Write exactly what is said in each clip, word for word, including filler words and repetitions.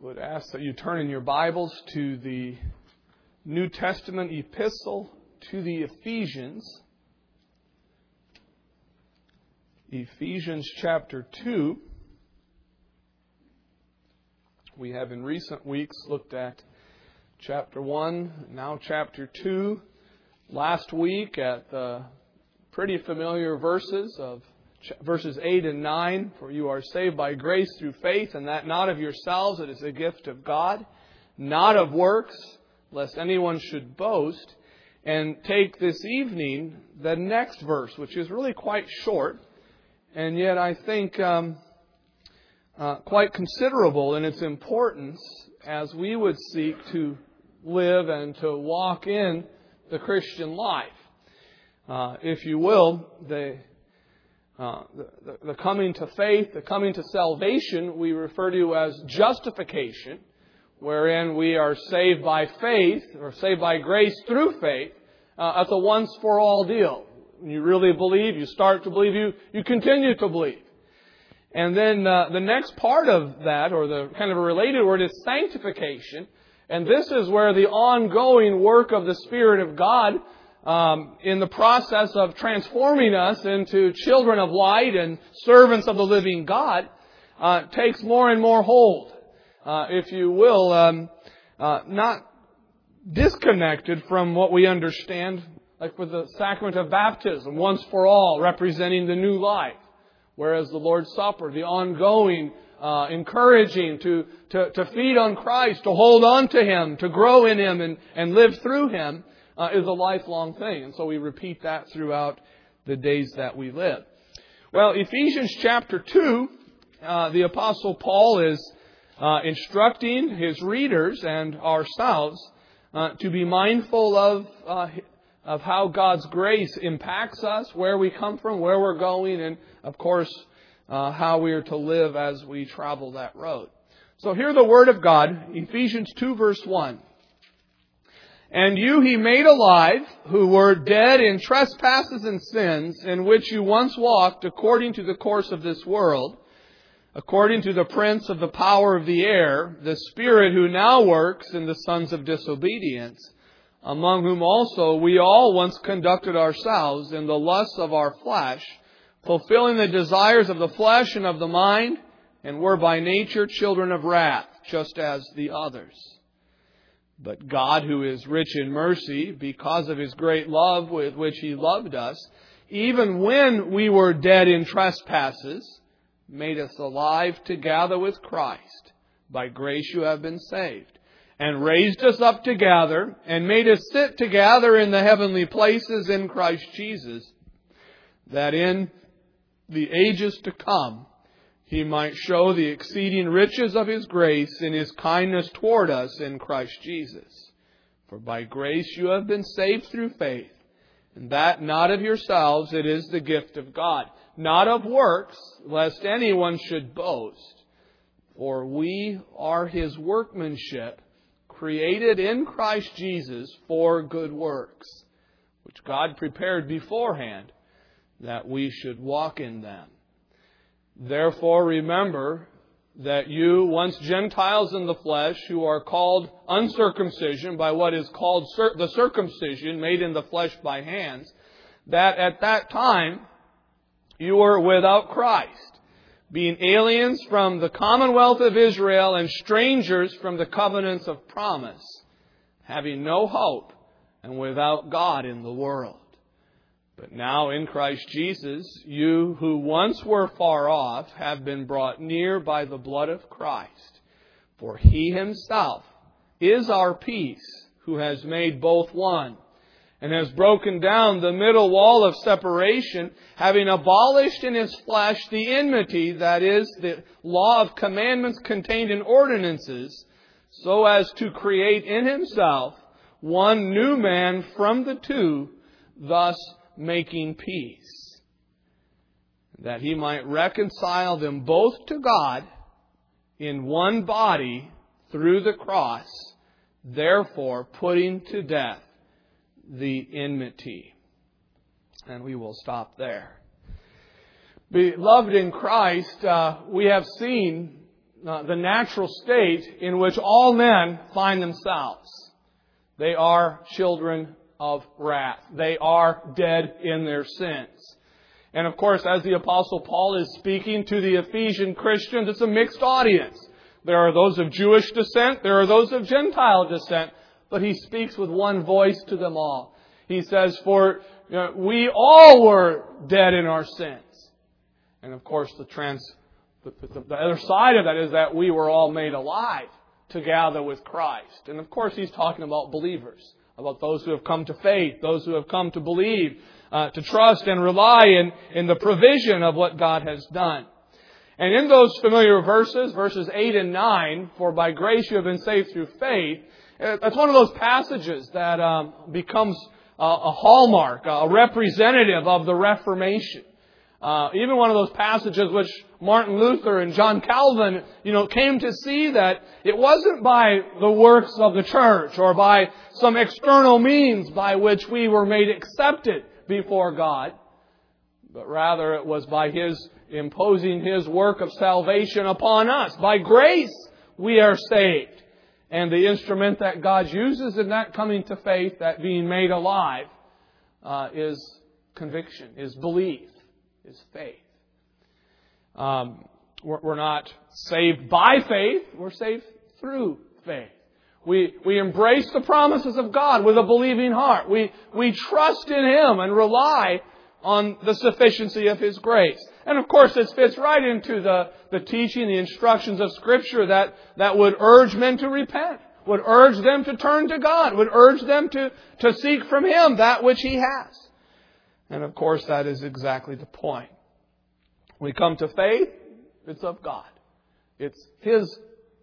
would ask that you turn in your Bibles to the New Testament epistle to the Ephesians. Ephesians chapter two. We have in recent weeks looked at chapter one, now chapter two. Last week at the pretty familiar verses of verses eight and nine. For you are saved by grace through faith, and that not of yourselves, it is a gift of God, not of works, lest anyone should boast. And take this evening the next verse, which is really quite short, and yet I think um, uh, quite considerable in its importance as we would seek to live and to walk in the Christian life. Uh, if you will, the, uh, the, the coming to faith, the coming to salvation, we refer to as justification, wherein we are saved by faith, or saved by grace through faith. Uh, that's a once-for-all deal. When you really believe, you start to believe, you, you continue to believe. And then uh, the next part of that, or the kind of a related word, is sanctification. And this is where the ongoing work of the Spirit of God um, in the process of transforming us into children of light and servants of the living God uh, takes more and more hold. Uh, if you will, um, uh, not disconnected from what we understand, like with the sacrament of baptism, once for all, representing the new life. Whereas the Lord's Supper, the ongoing uh, encouraging to, to, to feed on Christ, to hold on to Him, to grow in Him and, and live through Him uh, is a lifelong thing. And so we repeat that throughout the days that we live. Well, Ephesians chapter two, uh, the Apostle Paul is uh, instructing his readers and ourselves uh, to be mindful of uh, of how God's grace impacts us, where we come from, where we're going, and of course, uh, how we are to live as we travel that road. So hear the Word of God, Ephesians two verse one. And you He made alive, who were dead in trespasses and sins, in which you once walked according to the course of this world, according to the prince of the power of the air, the Spirit who now works in the sons of disobedience, among whom also we all once conducted ourselves in the lusts of our flesh, fulfilling the desires of the flesh and of the mind, and were by nature children of wrath, just as the others. But God, who is rich in mercy, because of His great love with which He loved us, even when we were dead in trespasses, made us alive together with Christ. By grace you have been saved. And raised us up together, and made us sit together in the heavenly places in Christ Jesus, that in the ages to come He might show the exceeding riches of His grace in His kindness toward us in Christ Jesus. For by grace you have been saved through faith, and that not of yourselves, it is the gift of God, not of works, lest anyone should boast. For we are His workmanship, created in Christ Jesus for good works, which God prepared beforehand that we should walk in them. Therefore remember that you, once Gentiles in the flesh, who are called uncircumcision by what is called cir- the circumcision made in the flesh by hands, that at that time you were without Christ, being aliens from the commonwealth of Israel and strangers from the covenants of promise, having no hope and without God in the world. But now in Christ Jesus, you who once were far off have been brought near by the blood of Christ. For He Himself is our peace, who has made both one, and has broken down the middle wall of separation, having abolished in His flesh the enmity, that is, the law of commandments contained in ordinances, so as to create in Himself one new man from the two, thus making peace, that He might reconcile them both to God in one body through the cross, therefore putting to death the enmity. And we will stop there. Beloved in Christ, uh, we have seen uh, the natural state in which all men find themselves. They are children of wrath. They are dead in their sins. And of course, as the Apostle Paul is speaking to the Ephesian Christians, it's a mixed audience. There are those of Jewish descent, there are those of Gentile descent, but he speaks with one voice to them all. He says, for you know, we all were dead in our sins. And of course, the, trans, the, the, the other side of that is that we were all made alive together with Christ. And of course, he's talking about believers, about those who have come to faith, those who have come to believe, uh, to trust and rely in, in the provision of what God has done. And in those familiar verses, verses eight and nine, for by grace you have been saved through faith, that's one of those passages that um, becomes a, a hallmark, a representative of the Reformation. Uh, even one of those passages which Martin Luther and John Calvin, you know, came to see that it wasn't by the works of the church or by some external means by which we were made accepted before God, but rather it was by His imposing His work of salvation upon us. By grace we are saved. And the instrument that God uses in that coming to faith, that being made alive, uh, is conviction, is belief, is faith. Um, we're, we're not saved by faith, we're saved through faith. We, we embrace the promises of God with a believing heart. We, we trust in Him and rely on the sufficiency of His grace. And of course, this fits right into the, the teaching, the instructions of Scripture that, that would urge men to repent, would urge them to turn to God, would urge them to, to seek from Him that which He has. And of course, that is exactly the point. We come to faith, it's of God. It's His.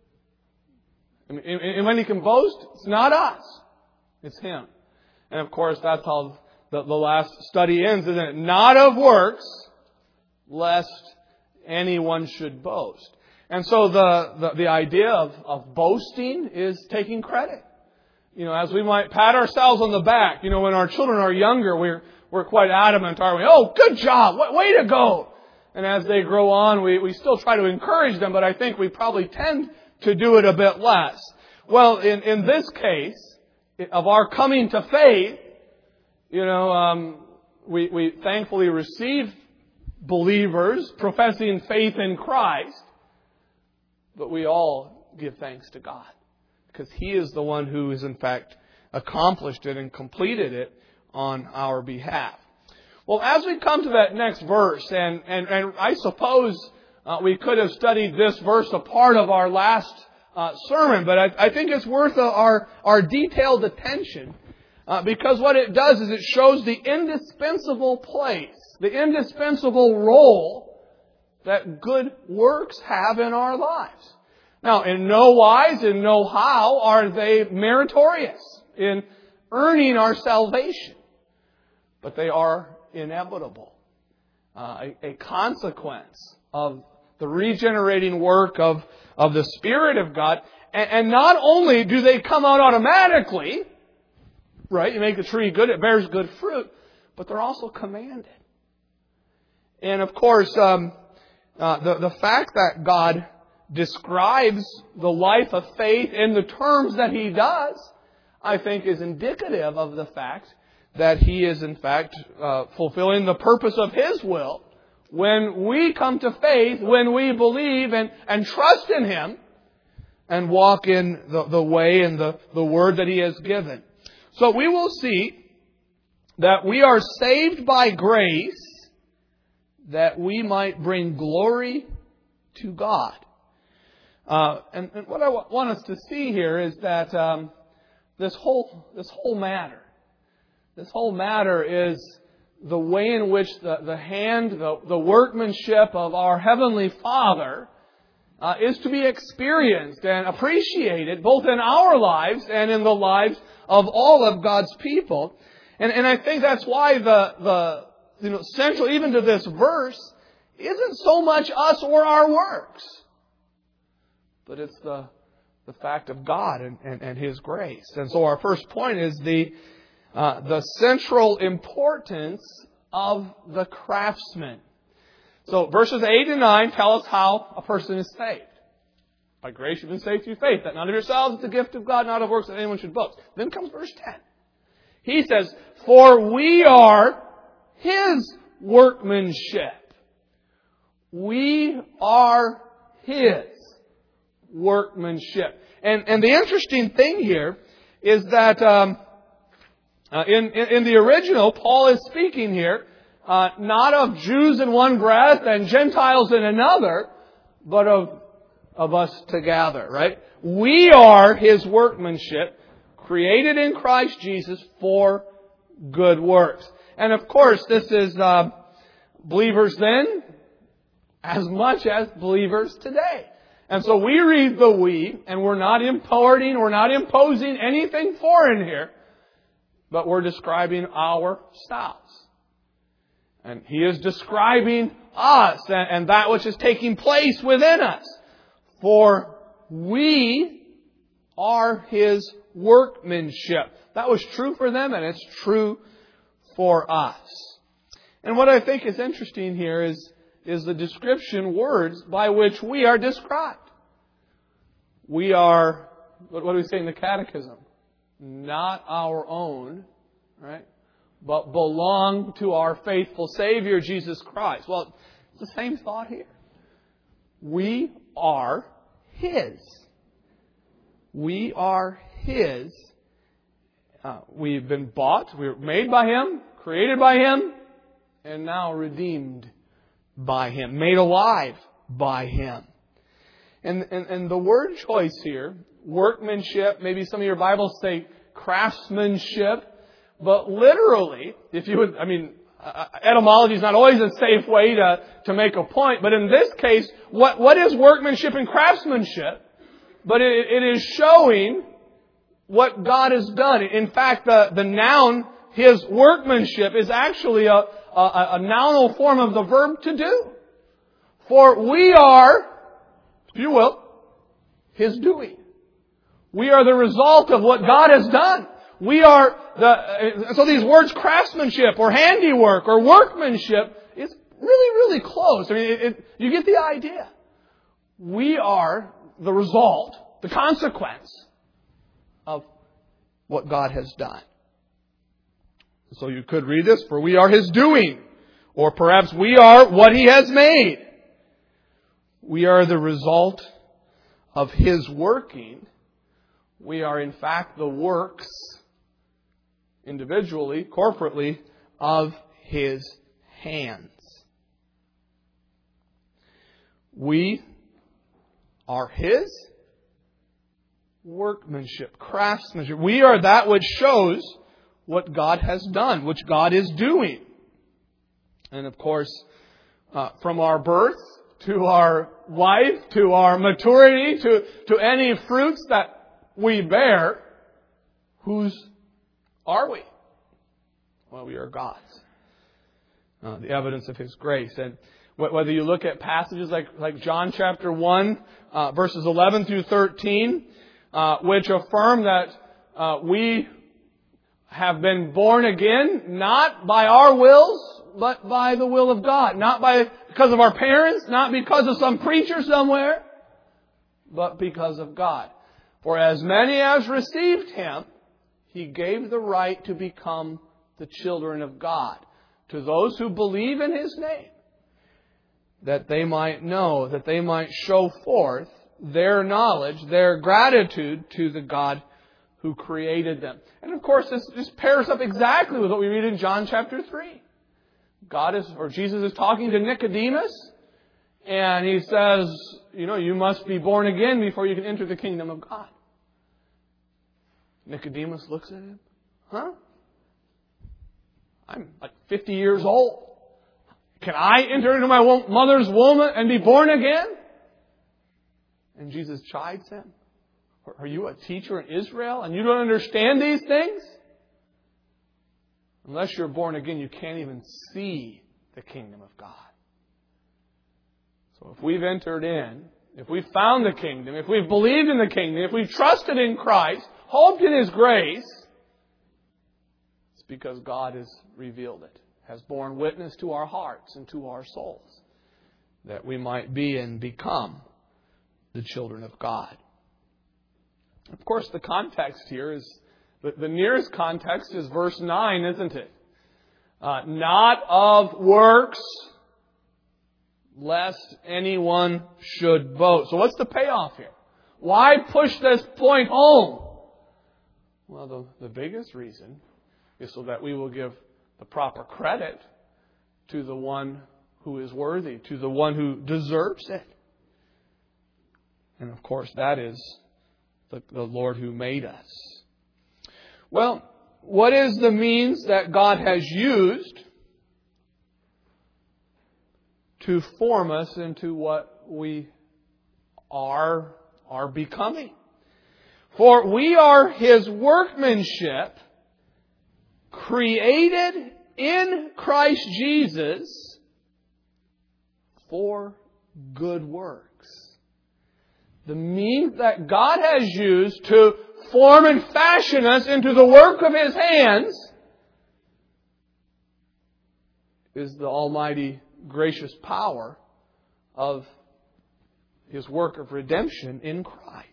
And when He can boast, it's not us, it's Him. And of course, that's how the, the last study ends, isn't it? Not of works, lest anyone should boast. And so the, the, the idea of, of boasting is taking credit. You know, as we might pat ourselves on the back, you know, when our children are younger, we're, we're quite adamant, aren't we? Oh, good job! Way to go! And as they grow on, we, we still try to encourage them, but I think we probably tend to do it a bit less. Well, in, in this case, of our coming to faith, you know, um, we, we thankfully receive believers professing faith in Christ, but we all give thanks to God because He is the one who has in fact accomplished it and completed it on our behalf. Well, as we come to that next verse, and, and, and I suppose uh, we could have studied this verse a part of our last uh, sermon, but I, I think it's worth uh, our, our detailed attention uh, because what it does is it shows the indispensable place, the indispensable role that good works have in our lives. Now, in no wise, in no how are they meritorious in earning our salvation, but they are inevitable, uh, a, a consequence of the regenerating work of, of the Spirit of God. And, and not only do they come out automatically, right? You make the tree good, it bears good fruit, but they're also commanded. And of course, um, uh, the, the fact that God describes the life of faith in the terms that He does, I think is indicative of the fact that He is in fact uh, fulfilling the purpose of His will when we come to faith, when we believe and, and trust in Him and walk in the, the way and the, the word that He has given. So we will see that we are saved by grace that we might bring glory to God. Uh, and, and what I w- want us to see here is that um, this whole this whole matter, this whole matter is the way in which the, the hand, the, the workmanship of our Heavenly Father uh, is to be experienced and appreciated both in our lives and in the lives of all of God's people. And, and I think that's why the, the you know central even to this verse isn't so much us or our works, but it's the the fact of God and, and, and His grace. And so our first point is the uh, the central importance of the craftsman. So verses eight and nine tell us how a person is saved. By grace you've been saved through faith, that not of yourselves, it's a gift of God, not of works that anyone should boast. Then comes verse ten. He says, for we are His workmanship. We are His workmanship. And, and the interesting thing here is that um, uh, in, in, in the original, Paul is speaking here uh, not of Jews in one breath and Gentiles in another, but of, of us together, right? We are His workmanship, created in Christ Jesus for good works. And of course, this is uh, believers then as much as believers today. And so we read the we, and we're not importing, we're not imposing anything foreign here, but we're describing ourselves. And He is describing us and, and that which is taking place within us. For we are His workmanship. That was true for them, and it's true for us. And what I think is interesting here is, is the description words by which we are described. We are, what do we say in the Catechism? Not our own, right? But belong to our faithful Savior, Jesus Christ. Well, it's the same thought here. We are His. We are His. Uh, we've been bought. We were made by Him, created by Him, and now redeemed by Him, made alive by Him. And, and, and the word choice here, workmanship, maybe some of your Bibles say craftsmanship, but literally, if you would, I mean, uh, etymology is not always a safe way to, to make a point, but in this case, what, what is workmanship and craftsmanship? But it, it is showing what God has done. In fact, the, the noun, His workmanship, is actually a, a, a nounal form of the verb to do. For we are, if you will, His doing. We are the result of what God has done. We are the, so these words craftsmanship or handiwork or workmanship is really, really close. I mean, it, it, you get the idea. We are the result, the consequence of what God has done. So you could read this, for we are His doing. Or perhaps we are what He has made. We are the result of His working. We are in fact the works, individually, corporately, of His hands. We are His workmanship, craftsmanship. We are that which shows what God has done, which God is doing. And of course, uh, from our birth to our life, to our maturity, to, to any fruits that we bear, whose are we? Well, we are God's. Uh, the evidence of His grace. And whether you look at passages like, like John chapter one, uh, verses eleven through thirteen, uh, which affirm that uh, we have been born again, not by our wills, but by the will of God. Not by because of our parents, not because of some preacher somewhere, but because of God. For as many as received Him, He gave the right to become the children of God, to those who believe in His name, that they might know, that they might show forth their knowledge, their gratitude to the God who created them. And of course, this, this pairs up exactly with what we read in John chapter three. God is, or Jesus is talking to Nicodemus, and He says, you know, you must be born again before you can enter the kingdom of God. Nicodemus looks at him. Huh? I'm like fifty years old. Can I enter into my mother's womb and be born again? And Jesus chides him. Are you a teacher in Israel and you don't understand these things? Unless you're born again, you can't even see the kingdom of God. So if we've entered in, if we've found the kingdom, if we've believed in the kingdom, if we've trusted in Christ, hoped in His grace, it's because God has revealed it, has borne witness to our hearts and to our souls, that we might be and become the children of God. Of course, the context here is, the, the nearest context is verse nine, isn't it? Uh, not of works, lest anyone should boast. So what's the payoff here? Why push this point home? Well, the, the biggest reason is so that we will give the proper credit to the one who is worthy, to the one who deserves it. And of course, that is the, the Lord who made us. Well, what is the means that God has used to form us into what we are, are becoming? For we are His workmanship, created in Christ Jesus for good works. The means that God has used to form and fashion us into the work of His hands is the almighty gracious power of His work of redemption in Christ.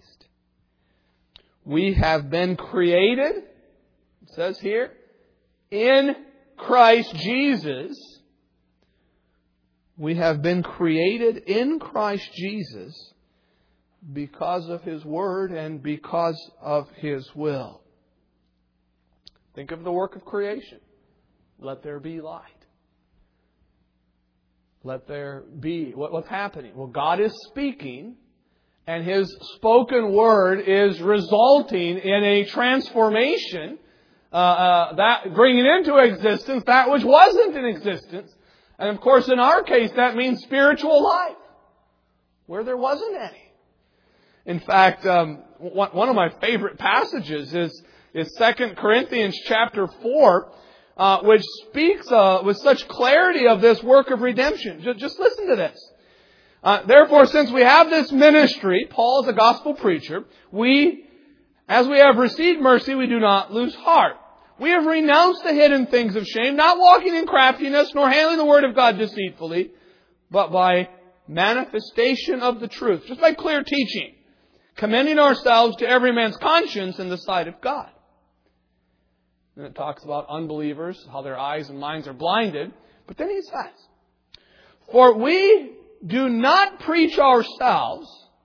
We have been created, it says here, in Christ Jesus. We have been created in Christ Jesus because of His Word and because of His will. Think of the work of creation. Let there be light. Let there be. What, what's happening? Well, God is speaking, and His spoken Word is resulting in a transformation, uh, uh, that bringing into existence that which wasn't in existence. And of course, in our case, that means spiritual life, where there wasn't any. In fact, um, one of my favorite passages is, is Second Corinthians chapter four, uh, which speaks uh, with such clarity of this work of redemption. Just, just listen to this. Uh, Therefore, since we have this ministry, Paul is a gospel preacher, we, as we have received mercy, we do not lose heart. We have renounced the hidden things of shame, not walking in craftiness, nor handling the word of God deceitfully, but by manifestation of the truth, just by clear teaching, commending ourselves to every man's conscience in the sight of God. And it talks about unbelievers, how their eyes and minds are blinded. But then he says, for we do not preach ourselves,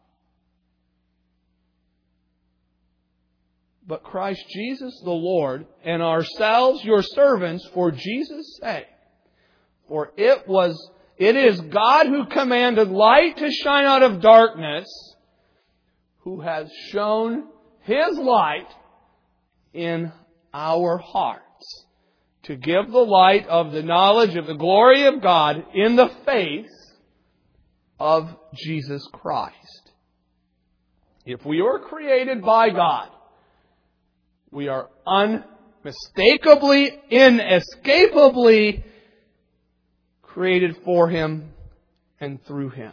but Christ Jesus the Lord, and ourselves your servants for Jesus' sake. For it was, it is God who commanded light to shine out of darkness, who has shown His light in our hearts, to give the light of the knowledge of the glory of God in the face of Jesus Christ. If we were created by God, we are unmistakably, inescapably created for Him and through Him.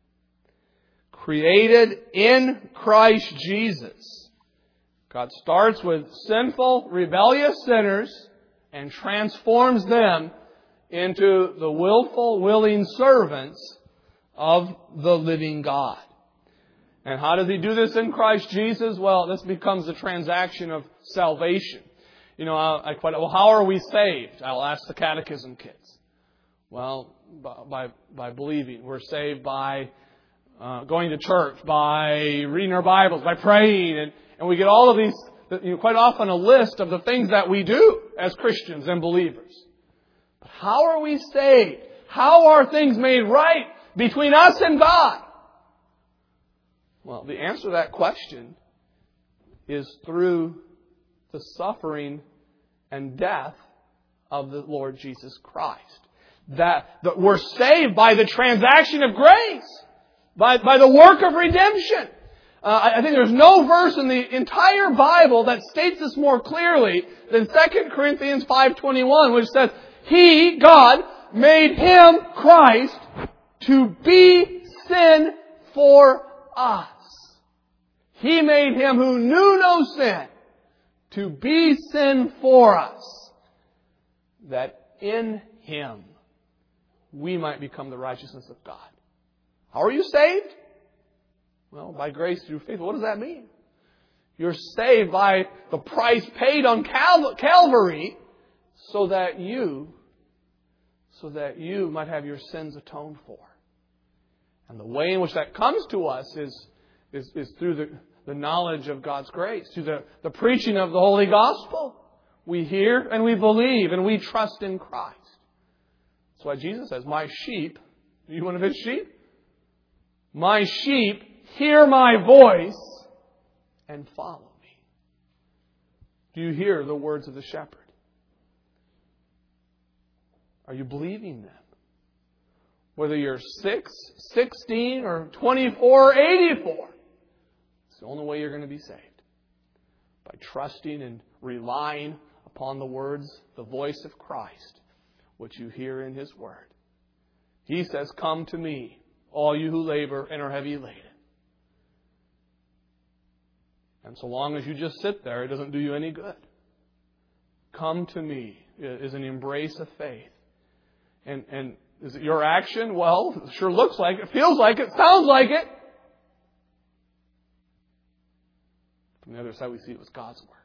Created in Christ Jesus. God starts with sinful, rebellious sinners and transforms them into the willful, willing servants of the living God. And how does He do this in Christ Jesus? Well, this becomes a transaction of salvation. You know, I, I quite, well, how are we saved? I'll ask the catechism kids. Well, by by believing. We're saved by uh, going to church, by reading our Bibles, by praying, and, and we get all of these, you know, quite often a list of the things that we do as Christians and believers. But how are we saved? How are things made right between us and God? Well, the answer to that question is through the suffering and death of the Lord Jesus Christ. That, that we're saved by the transaction of grace, by, by the work of redemption. Uh, I think there's no verse in the entire Bible that states this more clearly than Second Corinthians five twenty-one, which says, He, God, made Him, Christ, to be sin for us. He made Him who knew no sin to be sin for us, that in Him we might become the righteousness of God. How are you saved? Well, by grace through faith. What does that mean? You're saved by the price paid on Cal- Calvary so that you, so that you might have your sins atoned for. And the way in which that comes to us is, is, is through the, the knowledge of God's grace, through the, the preaching of the Holy Gospel. We hear and we believe and we trust in Christ. That's why Jesus says, my sheep, are you one of His sheep? My sheep hear my voice and follow me. Do you hear the words of the shepherd? Are you believing them? Whether you're six, sixteen, or twenty-four, or eighty-four, it's the only way you're going to be saved. By trusting and relying upon the words, the voice of Christ, which you hear in His Word. He says, come to me, all you who labor and are heavy laden. And so long as you just sit there, it doesn't do you any good. Come to me is an embrace of faith. And, and is it your action? Well, it sure looks like it, feels like it, sounds like it. From the other side, we see it was God's work.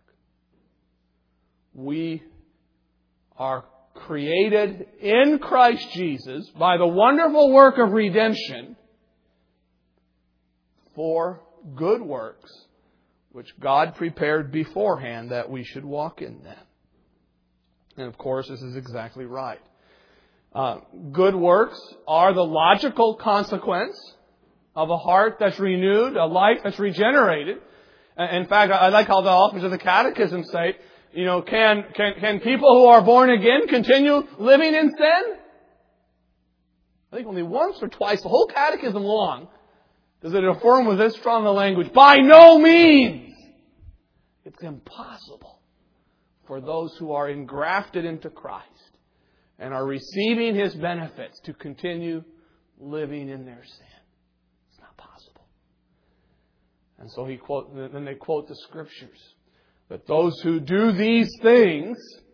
We are created in Christ Jesus by the wonderful work of redemption for good works, which God prepared beforehand that we should walk in them. And of course, this is exactly right. Uh, good works are the logical consequence of a heart that's renewed, a life that's regenerated. In fact, I like how the authors of the Catechism say, you know, can, can, can people who are born again continue living in sin? I think only once or twice, the whole Catechism long, does it affirm with this strong a language, by no means! It's impossible for those who are engrafted into Christ and are receiving His benefits to continue living in their sin. It's not possible. And so he quote, then they quote the Scriptures that those who do these things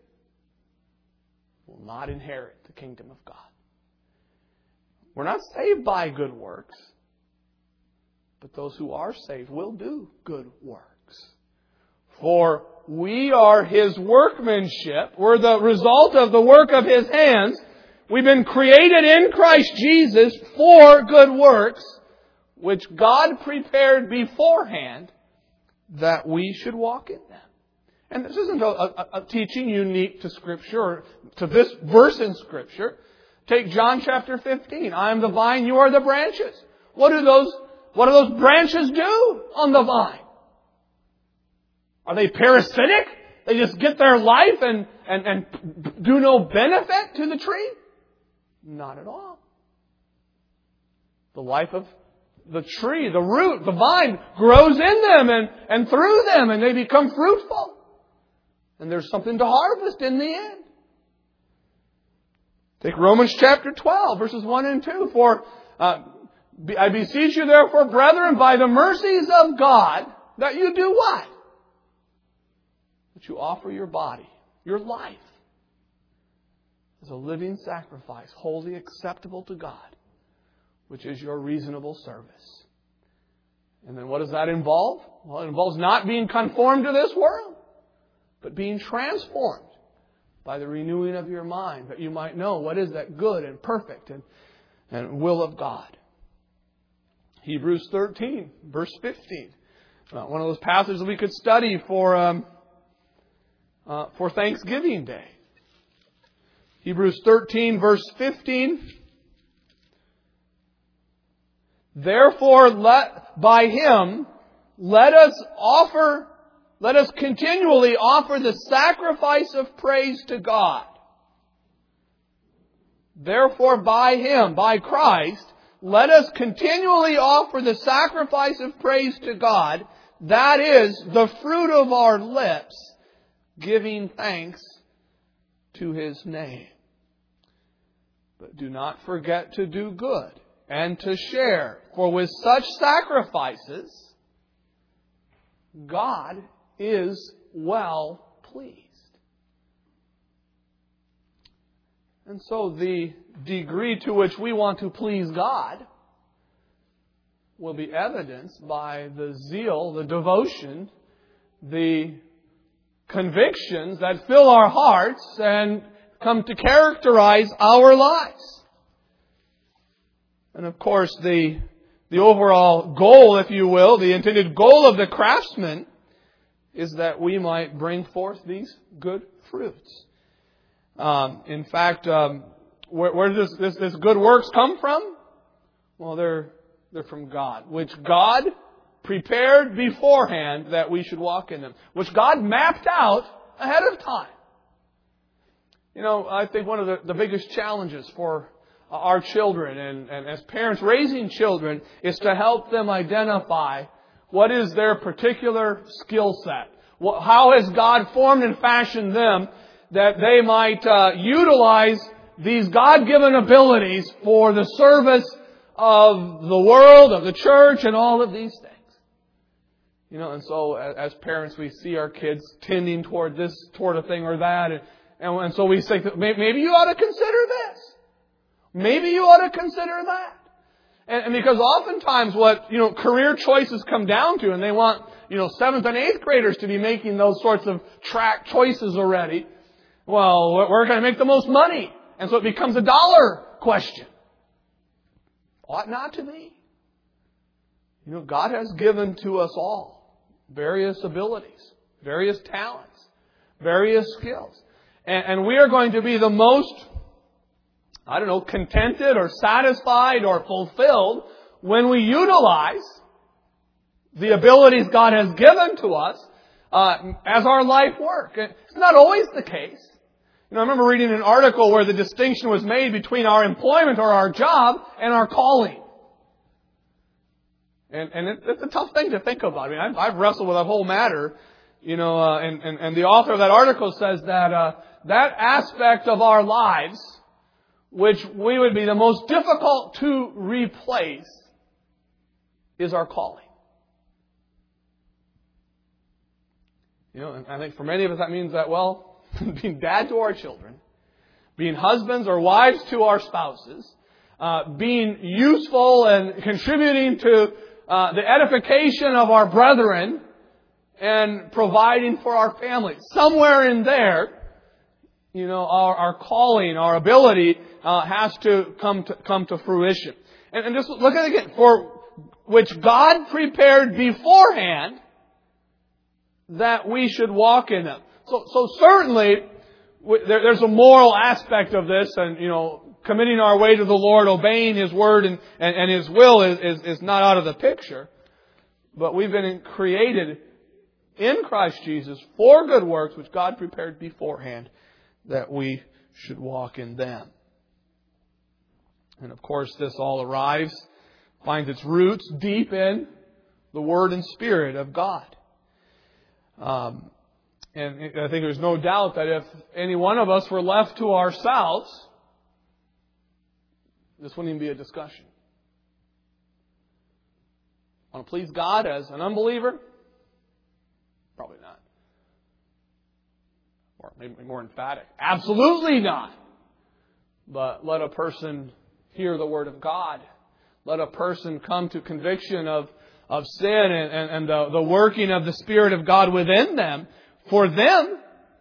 will not inherit the kingdom of God. We're not saved by good works, but those who are saved will do good works. For we are His workmanship. We're the result of the work of His hands. We've been created in Christ Jesus for good works, which God prepared beforehand that we should walk in them. And this isn't a, a, a teaching unique to Scripture, or to this verse in Scripture. Take John chapter fifteen. I am the vine, you are the branches. What do those, what do those branches do on the vine? Are they parasitic? They just get their life and, and, and do no benefit to the tree? Not at all. The life of the tree, the root, the vine grows in them and, and through them, and they become fruitful. And there's something to harvest in the end. Take Romans chapter twelve, verses one and two. For uh, I beseech you therefore, brethren, by the mercies of God, that you do what? That you offer your body, your life, as a living sacrifice, wholly acceptable to God, which is your reasonable service. And then what does that involve? Well, it involves not being conformed to this world, but being transformed by the renewing of your mind, that you might know what is that good and perfect and, and will of God. Hebrews thirteen, verse fifteen. Uh, one of those passages we could study for um, uh, for Thanksgiving Day. Hebrews thirteen, verse fifteen. Therefore, let by Him let us offer, let us continually offer the sacrifice of praise to God. Therefore, by Him, by Christ, let us continually offer the sacrifice of praise to God. That is the fruit of our lips, giving thanks to His name. But do not forget to do good and to share, for with such sacrifices, God is well pleased. And so the degree to which we want to please God will be evidenced by the zeal, the devotion, the convictions that fill our hearts and come to characterize our lives. And of course, the, the overall goal, if you will, the intended goal of the craftsman is that we might bring forth these good fruits. Um, in fact, um, where, where does this, this, this good works come from? Well, they're, they're from God, which God prepared beforehand that we should walk in them, which God mapped out ahead of time. You know, I think one of the, the biggest challenges for our children and, and as parents raising children is to help them identify what is their particular skill set. How has God formed and fashioned them that they might uh, utilize these God-given abilities for the service of the world, of the church, and all of these things. You know, and so as parents, we see our kids tending toward this, toward a thing or that, and, and, and so we say, maybe you ought to consider this. Maybe you ought to consider that. And, and because oftentimes what, you know, career choices come down to, and they want, you know, seventh and eighth graders to be making those sorts of track choices already. Well, we're going to make the most money. And so it becomes a dollar question. Ought not to be. You know, God has given to us all various abilities, various talents, various skills. And, and we are going to be the most, I don't know, contented or satisfied or fulfilled when we utilize the abilities God has given to us uh, as our life work. It's not always the case. You know, I remember reading an article where the distinction was made between our employment or our job and our calling. And, and it, it's a tough thing to think about. I mean, I've, I've wrestled with that whole matter, you know, uh, and, and, and the author of that article says that uh, that aspect of our lives, which we would be the most difficult to replace, is our calling. You know, and I think for many of us that means that, well, being dad to our children, being husbands or wives to our spouses, uh, being useful and contributing to uh, the edification of our brethren, and providing for our families. Somewhere in there, you know, our, our calling, our ability uh, has to come to come to fruition. And, and just look at it again. For which God prepared beforehand that we should walk in them. So, so certainly, there, there's a moral aspect of this, and, you know, committing our way to the Lord, obeying His Word and, and, and His will is, is, is not out of the picture. But we've been created in Christ Jesus for good works, which God prepared beforehand that we should walk in them. And of course, this all arrives, finds its roots deep in the Word and Spirit of God. Um, and I think there's no doubt that if any one of us were left to ourselves, this wouldn't even be a discussion. Want to please God as an unbeliever? Probably not. Or maybe more emphatic. Absolutely not. But let a person hear the Word of God. Let a person come to conviction of, of sin and, and, and the, the working of the Spirit of God within them. For them,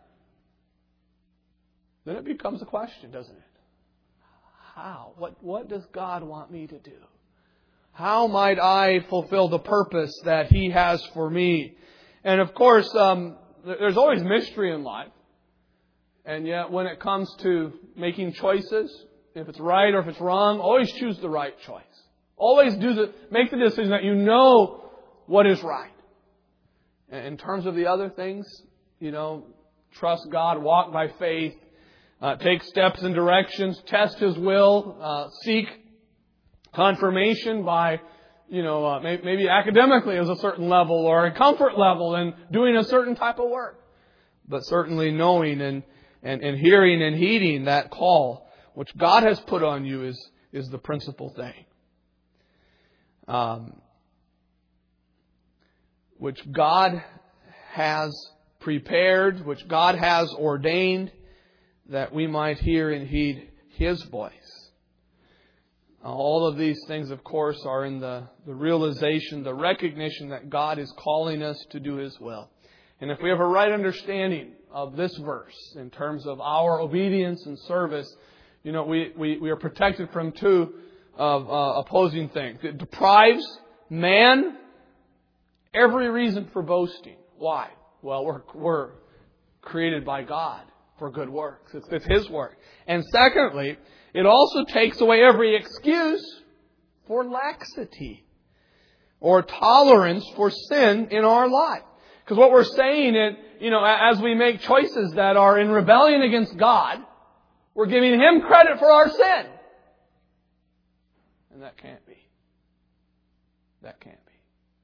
then it becomes a question, doesn't it? How? What, what does God want me to do? How might I fulfill the purpose that He has for me? And of course, um, there's always mystery in life. And yet when it comes to making choices, if it's right or if it's wrong, always choose the right choice. Always do the make the decision that you know what is right. And in terms of the other things, you know, trust God, walk by faith, uh, take steps and directions, test His will, uh, seek confirmation by, you know, uh, maybe, maybe academically as a certain level or a comfort level and doing a certain type of work. But certainly knowing and, and, and hearing and heeding that call, which God has put on you, is, is the principal thing. Um, which God has prepared, which God has ordained, that we might hear and heed His voice. All of these things, of course, are in the, the realization, the recognition that God is calling us to do His will. And if we have a right understanding of this verse in terms of our obedience and service, you know, we, we, we are protected from two of uh, opposing things. It deprives man every reason for boasting. Why? Well, we're, we're created by God for good works. It's, it's His work. And secondly, it also takes away every excuse for laxity or tolerance for sin in our life. Because what we're saying is, you know, as we make choices that are in rebellion against God, we're giving Him credit for our sin. And that can't be. That can't be.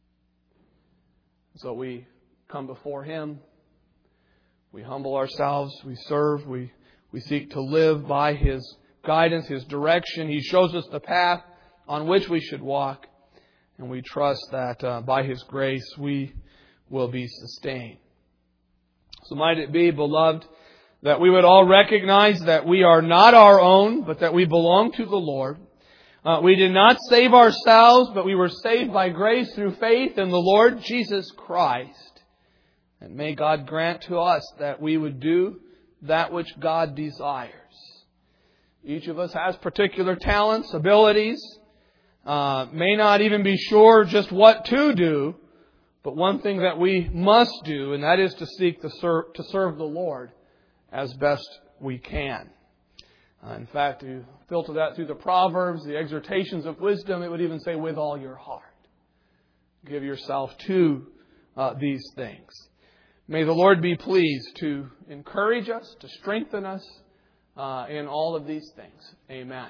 So we come before Him. We humble ourselves. We serve. We, we seek to live by His guidance, His direction. He shows us the path on which we should walk. And we trust that uh, by His grace we will be sustained. So might it be, beloved, that we would all recognize that we are not our own, but that we belong to the Lord. Uh, we did not save ourselves, but we were saved by grace through faith in the Lord Jesus Christ. And may God grant to us that we would do that which God desires. Each of us has particular talents, abilities, uh, may not even be sure just what to do, but one thing that we must do, and that is to seek to serve, to serve the Lord as best we can. Uh, in fact, you filter that through the Proverbs, the exhortations of wisdom, it would even say, with all your heart. Give yourself to uh, these things. May the Lord be pleased to encourage us, to strengthen us uh, in all of these things. Amen.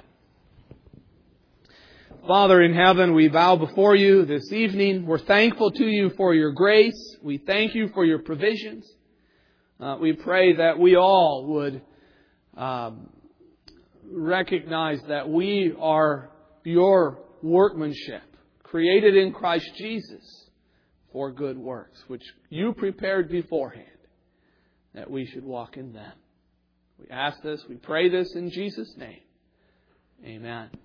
Father in heaven, we bow before You this evening. We're thankful to You for Your grace. We thank You for Your provisions. Uh, we pray that we all would um, recognize that we are Your workmanship, created in Christ Jesus for good works, which You prepared beforehand, that we should walk in them. We ask this, we pray this in Jesus' name. Amen.